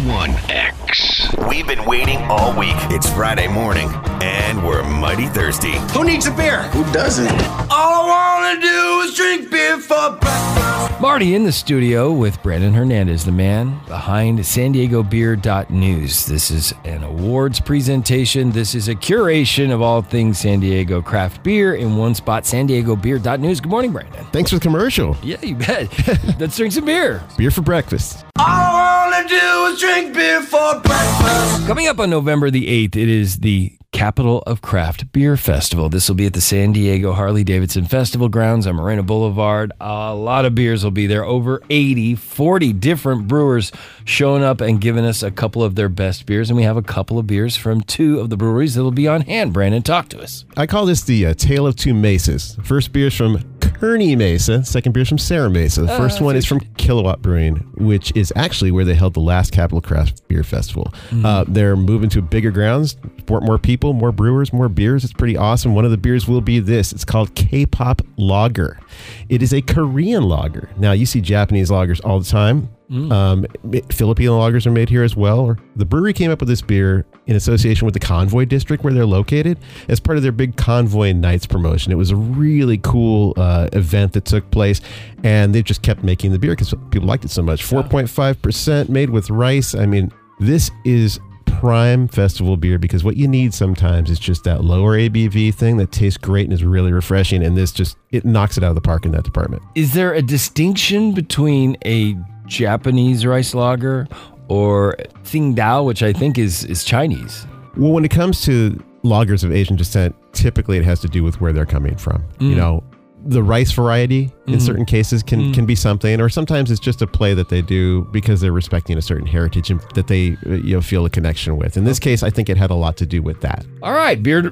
91X. We've been waiting all week. It's Friday morning, and we're mighty thirsty. Who needs a beer? Who doesn't? All I want to do is drink beer for breakfast. Marty in the studio with Brandon Hernandez, the man behind SanDiegoBeer.news. This is an awards presentation. This is a curation of all things San Diego craft beer in one spot, SanDiegoBeer.news. Good morning, Brandon. Thanks for the commercial. Yeah, you bet. Let's drink some beer. Beer for breakfast. All I want to do is drink beer for breakfast. Coming up on November the 8th, it is the Capital of Craft Beer Festival. This will be at the San Diego Harley-Davidson Festival grounds on Moreno Boulevard. A lot of beers will be there. Over 40 different brewers showing up and giving us a couple of their best beers. And we have a couple of beers from two of the breweries that will be on hand. Brandon, talk to us. I call this the Tale of Two Mesas. First beer is from Kearney Mesa. Second beer is from Serra Mesa. The first one is from Kilowatt Brewing, which is actually where they held the last Capital Craft Beer Festival. They're moving to bigger grounds, support more people, more brewers, more beers. It's pretty awesome. One of the beers will be this. It's called K-Pop Lager. It is a Korean lager. Now, you see Japanese lagers all the time. Filipino lagers are made here as well. The brewery came up with this beer in association with the Convoy District where they're located as part of their big Convoy Nights promotion. It was a really cool event that took place, and they've just kept making the beer because people liked it so much. 4.5% made with rice. I mean, this is prime festival beer because what you need sometimes is just that lower ABV thing that tastes great and is really refreshing, and this just, it knocks it out of the park in that department. Is there a distinction between a Japanese rice lager or Tsingtao, which I think is Chinese? Well, when it comes to lagers of Asian descent, typically it has to do with where they're coming from. You know, the rice variety in certain cases can be something, or sometimes it's just a play that they do because they're respecting a certain heritage and that they feel a connection with. In this case, I think it had a lot to do with that. All right, beer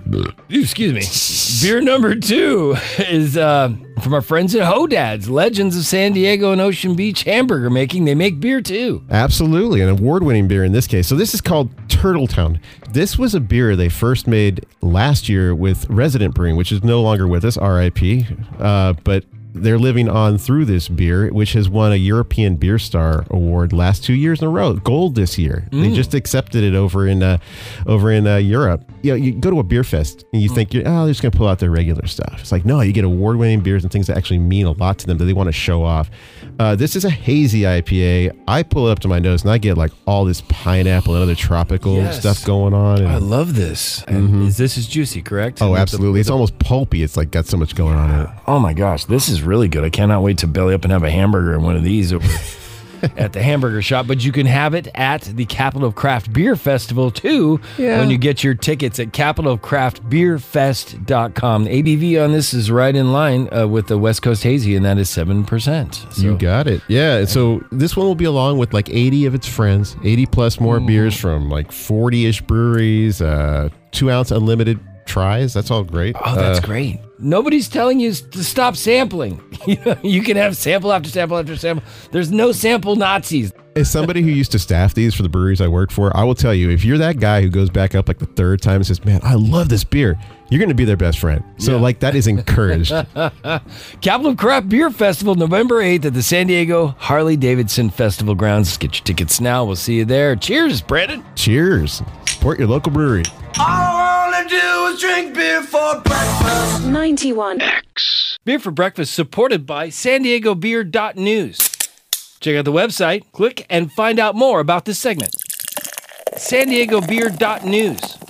number 2 is from our friends at Hodad's, Legends of San Diego and Ocean Beach hamburger making. They make beer too. Absolutely, an award-winning beer in this case. So this is called Turtle Town. This was a beer they first made last year with Resident Brewing, which is no longer with us, RIP, but they're living on through this beer, which has won a European Beer Star Award last 2 years in a row. Gold this year. They just accepted it over in Europe. You know, you go to a beer fest and you think, they're just going to pull out their regular stuff. It's like, no, you get award-winning beers and things that actually mean a lot to them that they want to show off. This is a hazy IPA. I pull it up to my nose and I get like all this pineapple and other tropical stuff going on. And I love this. And this is juicy, correct? Oh, absolutely. It's almost pulpy. It's like got so much going on in it. Oh my gosh, this is really good. I cannot wait to belly up and have a hamburger in one of these over at the hamburger shop. But you can have it at the Capital of Craft Beer Festival too when you get your tickets at capitalcraftbeerfest.com. The ABV on this is right in line with the West Coast Hazy, and that is 7%. So. You got it. Yeah. So this one will be along with like 80 of its friends, 80 plus more beers from like 40-ish breweries, 2-ounce unlimited tries. That's all great. Oh, that's great. Nobody's telling you to stop sampling. You can have sample after sample after sample. There's no sample Nazis. As somebody who used to staff these for the breweries I worked for, I will tell you, if you're that guy who goes back up like the third time and says, man, I love this beer, you're going to be their best friend. So like that is encouraged. Capital Craft Beer Festival, November 8th at the San Diego Harley-Davidson Festival grounds. Get your tickets now. We'll see you there. Cheers, Brandon. Cheers. Support your local brewery. All I want to do is drink beer for breakfast. 91X. Beer for breakfast supported by SanDiegoBeer.news. Check out the website, click, and find out more about this segment. SanDiegoBeer.news.